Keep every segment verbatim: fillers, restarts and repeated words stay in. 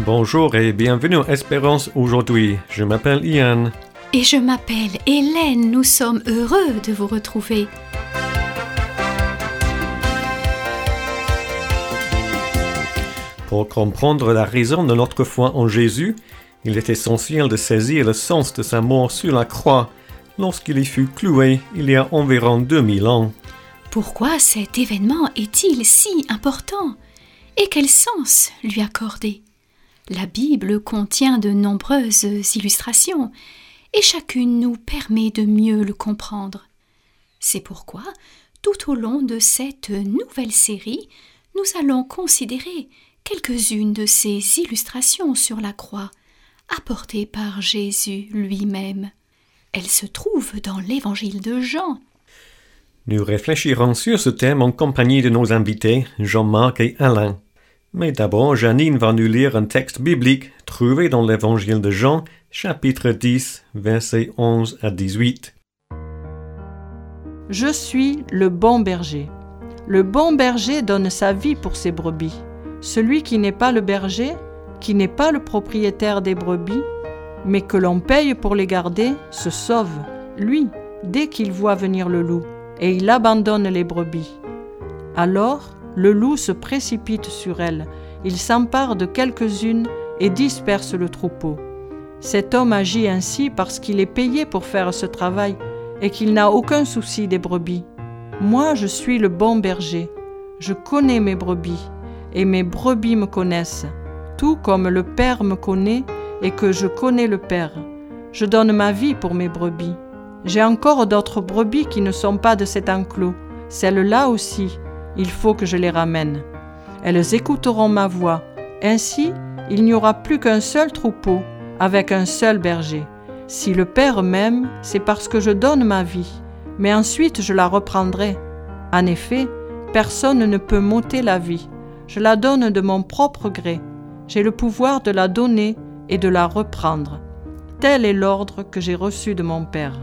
Bonjour et bienvenue à Espérance aujourd'hui. Je m'appelle Ian. Et je m'appelle Hélène. Nous sommes heureux de vous retrouver. Pour comprendre la raison de notre foi en Jésus, il est essentiel de saisir le sens de sa mort sur la croix lorsqu'il y fut cloué il y a environ deux mille ans. Pourquoi cet événement est-il si important? Et quel sens lui accorder? La Bible contient de nombreuses illustrations et chacune nous permet de mieux le comprendre. C'est pourquoi, tout au long de cette nouvelle série, nous allons considérer quelques-unes de ces illustrations sur la croix, apportées par Jésus lui-même. Elles se trouvent dans l'Évangile de Jean. Nous réfléchirons sur ce thème en compagnie de nos invités, Jean-Marc et Alain. Mais d'abord, Janine va nous lire un texte biblique trouvé dans l'Évangile de Jean, chapitre dix, versets onze à dix-huit. Je suis le bon berger. Le bon berger donne sa vie pour ses brebis. Celui qui n'est pas le berger, qui n'est pas le propriétaire des brebis, mais que l'on paye pour les garder, se sauve, lui, dès qu'il voit venir le loup, et il abandonne les brebis. Alors, le loup se précipite sur elles, il s'empare de quelques-unes et disperse le troupeau. Cet homme agit ainsi parce qu'il est payé pour faire ce travail et qu'il n'a aucun souci des brebis. Moi, je suis le bon berger. Je connais mes brebis et mes brebis me connaissent, tout comme le Père me connaît et que je connais le Père. Je donne ma vie pour mes brebis. J'ai encore d'autres brebis qui ne sont pas de cet enclos. Celles-là aussi, il faut que je les ramène. Elles écouteront ma voix. Ainsi, il n'y aura plus qu'un seul troupeau, avec un seul berger. Si le Père m'aime, c'est parce que je donne ma vie, mais ensuite je la reprendrai. En effet, personne ne peut m'ôter la vie. Je la donne de mon propre gré. J'ai le pouvoir de la donner et de la reprendre. Tel est l'ordre que j'ai reçu de mon Père.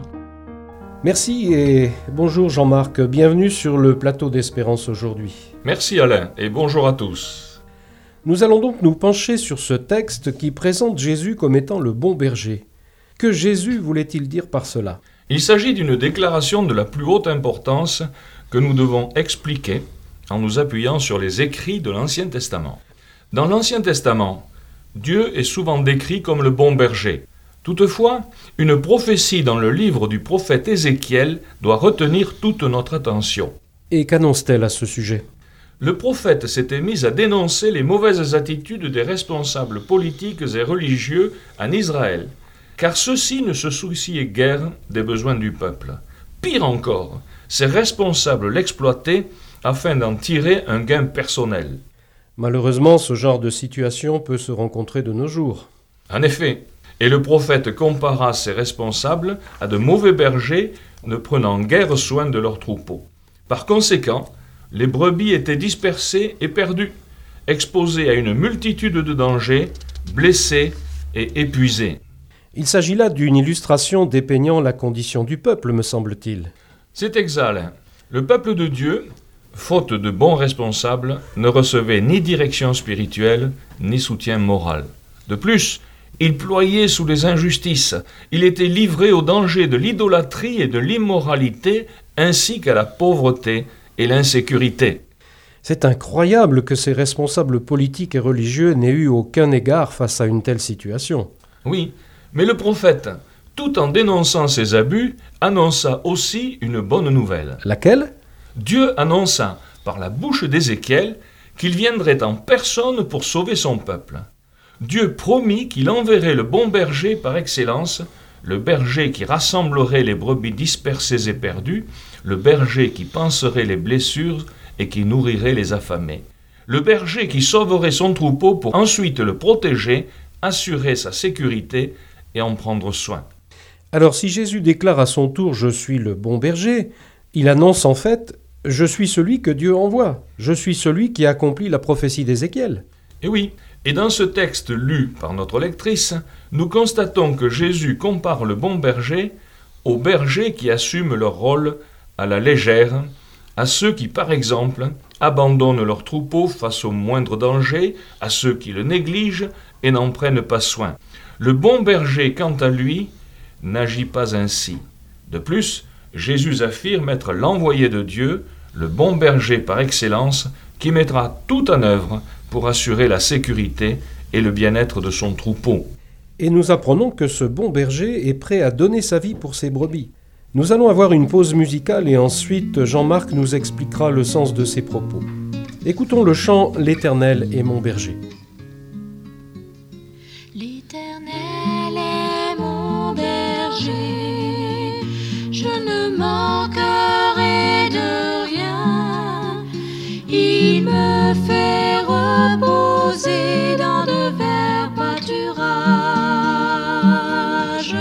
Merci et bonjour Jean-Marc, bienvenue sur le plateau d'Espérance aujourd'hui. Merci Alain et bonjour à tous. Nous allons donc nous pencher sur ce texte qui présente Jésus comme étant le bon berger. Que Jésus voulait-il dire par cela? Il s'agit d'une déclaration de la plus haute importance que nous devons expliquer en nous appuyant sur les écrits de l'Ancien Testament. Dans l'Ancien Testament, Dieu est souvent décrit comme le bon berger. Toutefois, une prophétie dans le livre du prophète Ézéchiel doit retenir toute notre attention. Et qu'annonce-t-elle à ce sujet? Le prophète s'était mis à dénoncer les mauvaises attitudes des responsables politiques et religieux en Israël, car ceux-ci ne se souciaient guère des besoins du peuple. Pire encore, ces responsables l'exploitaient afin d'en tirer un gain personnel. Malheureusement, ce genre de situation peut se rencontrer de nos jours. En effet, et le prophète compara ces responsables à de mauvais bergers ne prenant guère soin de leurs troupeaux. Par conséquent, les brebis étaient dispersées et perdues, exposées à une multitude de dangers, blessées et épuisées. Il s'agit là d'une illustration dépeignant la condition du peuple, me semble-t-il. C'est exact. Le peuple de Dieu, faute de bons responsables, ne recevait ni direction spirituelle, ni soutien moral. De plus, il ployait sous les injustices, il était livré au danger de l'idolâtrie et de l'immoralité, ainsi qu'à la pauvreté et l'insécurité. C'est incroyable que ces responsables politiques et religieux n'aient eu aucun égard face à une telle situation. Oui, mais le prophète, tout en dénonçant ces abus, annonça aussi une bonne nouvelle. Laquelle? Dieu annonça, par la bouche d'Ézéchiel, qu'il viendrait en personne pour sauver son peuple. Dieu promit qu'il enverrait le bon berger par excellence, le berger qui rassemblerait les brebis dispersées et perdues, le berger qui panserait les blessures et qui nourrirait les affamés, le berger qui sauverait son troupeau pour ensuite le protéger, assurer sa sécurité et en prendre soin. Alors si Jésus déclare à son tour « Je suis le bon berger », il annonce en fait « Je suis celui que Dieu envoie, je suis celui qui accomplit la prophétie d'Ézéchiel ». Et oui, et dans ce texte lu par notre lectrice, nous constatons que Jésus compare le bon berger aux bergers qui assument leur rôle à la légère, à ceux qui, par exemple, abandonnent leur troupeau face au moindre danger, à ceux qui le négligent et n'en prennent pas soin. Le bon berger, quant à lui, n'agit pas ainsi. De plus, Jésus affirme être l'envoyé de Dieu, le bon berger par excellence, qui mettra tout en œuvre pour assurer la sécurité et le bien-être de son troupeau. Et nous apprenons que ce bon berger est prêt à donner sa vie pour ses brebis. Nous allons avoir une pause musicale et ensuite Jean-Marc nous expliquera le sens de ses propos. Écoutons le chant « L'Éternel est mon berger ». L'Éternel est mon berger, je ne manquerai de rien. Il me fait reposer dans de verts pâturages.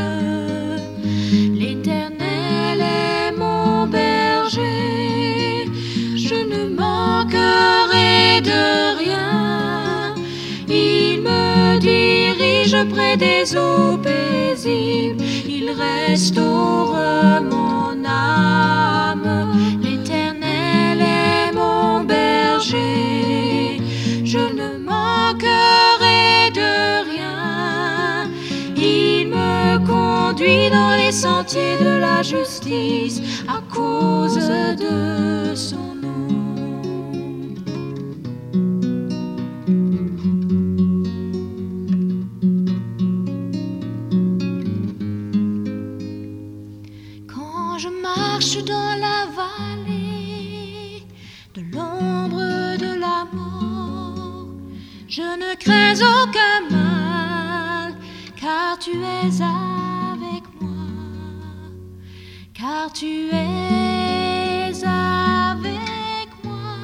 L'Éternel est mon berger, je ne manquerai de rien. Il me dirige près des eaux paisibles, il restaure mon âme. L'Éternel est mon berger, je ne manquerai de rien. Il me conduit dans les sentiers de la justice à cause de son nom. Dans la vallée de l'ombre de la mort, je ne crains aucun mal, car tu es avec moi, car tu es avec moi.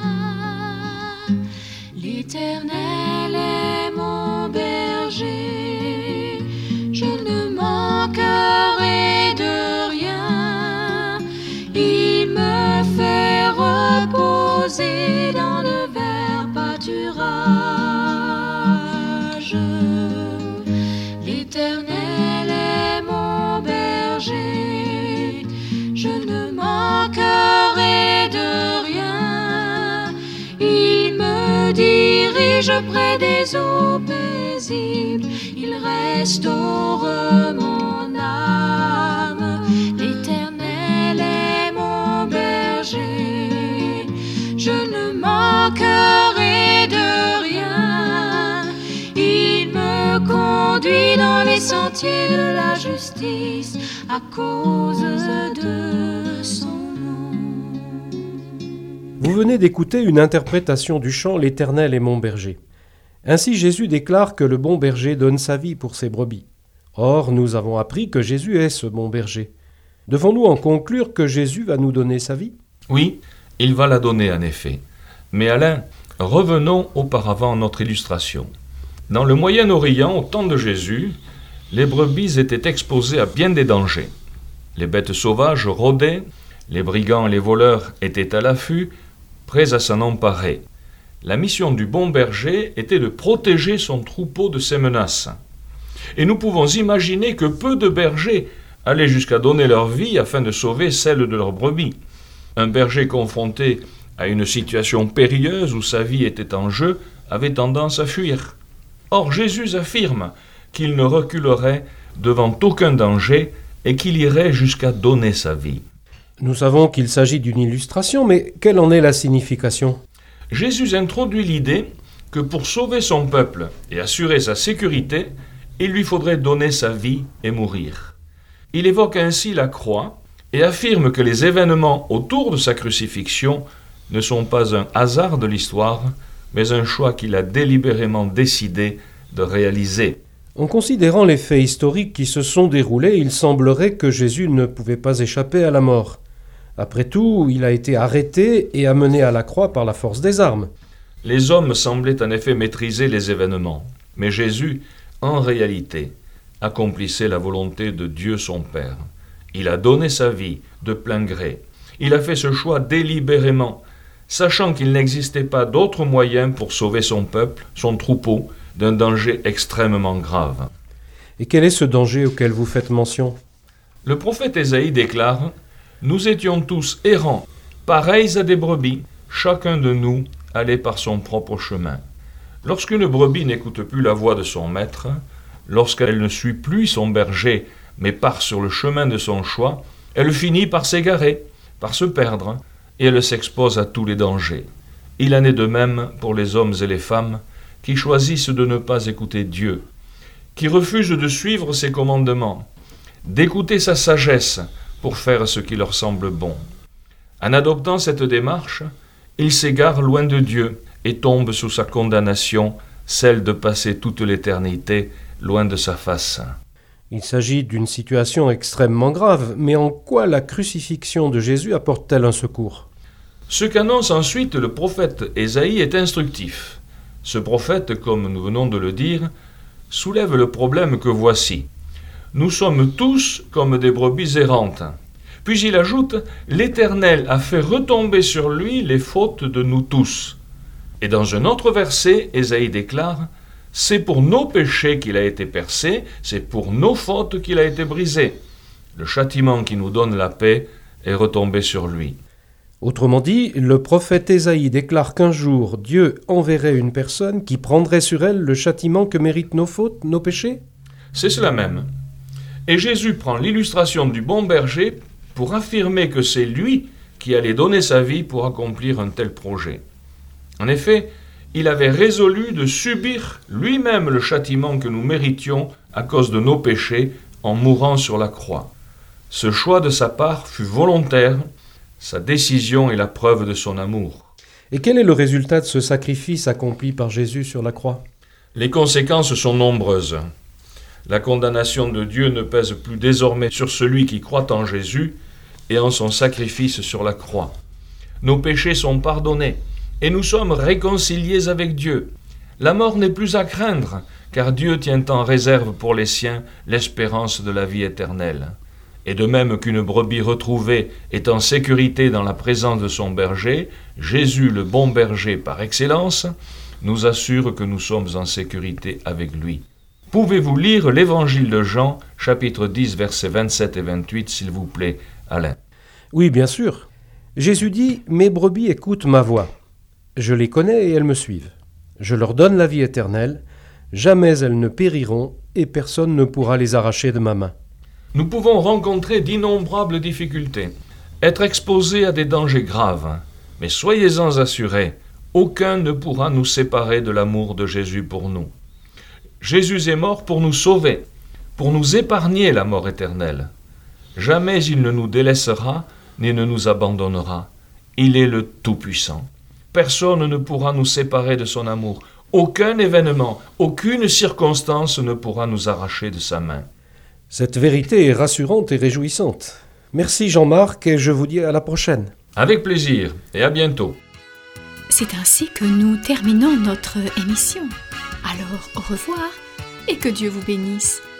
L'Éternel est mon berger, je ne manquerai de rien. Il me fait reposer dans de verts pâturages. L'Éternel est mon berger, je ne manquerai de rien. Il me dirige près des eaux paisibles, il restaure mon âme. L'Éternel est mon berger, je ne manquerai de rien. Il me conduit dans les sentiers de la justice à cause de son nom. Vous venez d'écouter une interprétation du chant « L'Éternel est mon berger ». Ainsi Jésus déclare que le bon berger donne sa vie pour ses brebis. Or, nous avons appris que Jésus est ce bon berger. Devons-nous en conclure que Jésus va nous donner sa vie ? Oui, il va la donner en effet. Mais Alain, revenons auparavant à notre illustration. Dans le Moyen-Orient, au temps de Jésus, les brebis étaient exposées à bien des dangers. Les bêtes sauvages rôdaient, les brigands et les voleurs étaient à l'affût, prêts à s'en emparer. La mission du bon berger était de protéger son troupeau de ces menaces. Et nous pouvons imaginer que peu de bergers allaient jusqu'à donner leur vie afin de sauver celle de leurs brebis. Un berger confronté à une situation périlleuse où sa vie était en jeu avait tendance à fuir. Or Jésus affirme qu'il ne reculerait devant aucun danger et qu'il irait jusqu'à donner sa vie. Nous savons qu'il s'agit d'une illustration, mais quelle en est la signification ? Jésus introduit l'idée que pour sauver son peuple et assurer sa sécurité, il lui faudrait donner sa vie et mourir. Il évoque ainsi la croix et affirme que les événements autour de sa crucifixion ne sont pas un hasard de l'histoire, mais un choix qu'il a délibérément décidé de réaliser. En considérant les faits historiques qui se sont déroulés, il semblerait que Jésus ne pouvait pas échapper à la mort. Après tout, il a été arrêté et amené à la croix par la force des armes. Les hommes semblaient en effet maîtriser les événements, mais Jésus, en réalité, accomplissait la volonté de Dieu son Père. Il a donné sa vie de plein gré. Il a fait ce choix délibérément, sachant qu'il n'existait pas d'autre moyen pour sauver son peuple, son troupeau, d'un danger extrêmement grave. Et quel est ce danger auquel vous faites mention ? Le prophète Ésaïe déclare « Nous étions tous errants, pareils à des brebis, chacun de nous allait par son propre chemin. Lorsqu'une brebis n'écoute plus la voix de son maître, lorsqu'elle ne suit plus son berger, mais part sur le chemin de son choix, elle finit par s'égarer, par se perdre, et elle s'expose à tous les dangers. Il en est de même pour les hommes et les femmes qui choisissent de ne pas écouter Dieu, qui refusent de suivre ses commandements, d'écouter sa sagesse pour faire ce qui leur semble bon. En adoptant cette démarche, ils s'égarent loin de Dieu et tombent sous sa condamnation, celle de passer toute l'éternité loin de sa face. Il s'agit d'une situation extrêmement grave, mais en quoi la crucifixion de Jésus apporte-t-elle un secours ? Ce qu'annonce ensuite le prophète Ésaïe est instructif. Ce prophète, comme nous venons de le dire, soulève le problème que voici. Nous sommes tous comme des brebis errantes. Puis il ajoute « L'Éternel a fait retomber sur lui les fautes de nous tous ». Et dans un autre verset, Ésaïe déclare « C'est pour nos péchés qu'il a été percé, c'est pour nos fautes qu'il a été brisé. Le châtiment qui nous donne la paix est retombé sur lui. » Autrement dit, le prophète Ésaïe déclare qu'un jour, Dieu enverrait une personne qui prendrait sur elle le châtiment que méritent nos fautes, nos péchés ? C'est cela même. Et Jésus prend l'illustration du bon berger pour affirmer que c'est lui qui allait donner sa vie pour accomplir un tel projet. En effet, il avait résolu de subir lui-même le châtiment que nous méritions à cause de nos péchés en mourant sur la croix. Ce choix de sa part fut volontaire, sa décision est la preuve de son amour. Et quel est le résultat de ce sacrifice accompli par Jésus sur la croix ? Les conséquences sont nombreuses. La condamnation de Dieu ne pèse plus désormais sur celui qui croit en Jésus et en son sacrifice sur la croix. Nos péchés sont pardonnés et nous sommes réconciliés avec Dieu. La mort n'est plus à craindre, car Dieu tient en réserve pour les siens l'espérance de la vie éternelle. Et de même qu'une brebis retrouvée est en sécurité dans la présence de son berger, Jésus, le bon berger par excellence, nous assure que nous sommes en sécurité avec lui. Pouvez-vous lire l'Évangile de Jean, chapitre dix, versets vingt-sept et vingt-huit, s'il vous plaît, Alain ? Oui, bien sûr. Jésus dit « Mes brebis écoutent ma voix. Je les connais et elles me suivent. Je leur donne la vie éternelle. Jamais elles ne périront et personne ne pourra les arracher de ma main. » Nous pouvons rencontrer d'innombrables difficultés, être exposés à des dangers graves, mais soyez-en assurés, aucun ne pourra nous séparer de l'amour de Jésus pour nous. Jésus est mort pour nous sauver, pour nous épargner la mort éternelle. Jamais il ne nous délaissera ni ne nous abandonnera. Il est le Tout-Puissant. Personne ne pourra nous séparer de son amour. Aucun événement, aucune circonstance ne pourra nous arracher de sa main. Cette vérité est rassurante et réjouissante. Merci Jean-Marc et je vous dis à la prochaine. Avec plaisir et à bientôt. C'est ainsi que nous terminons notre émission. Alors au revoir et que Dieu vous bénisse.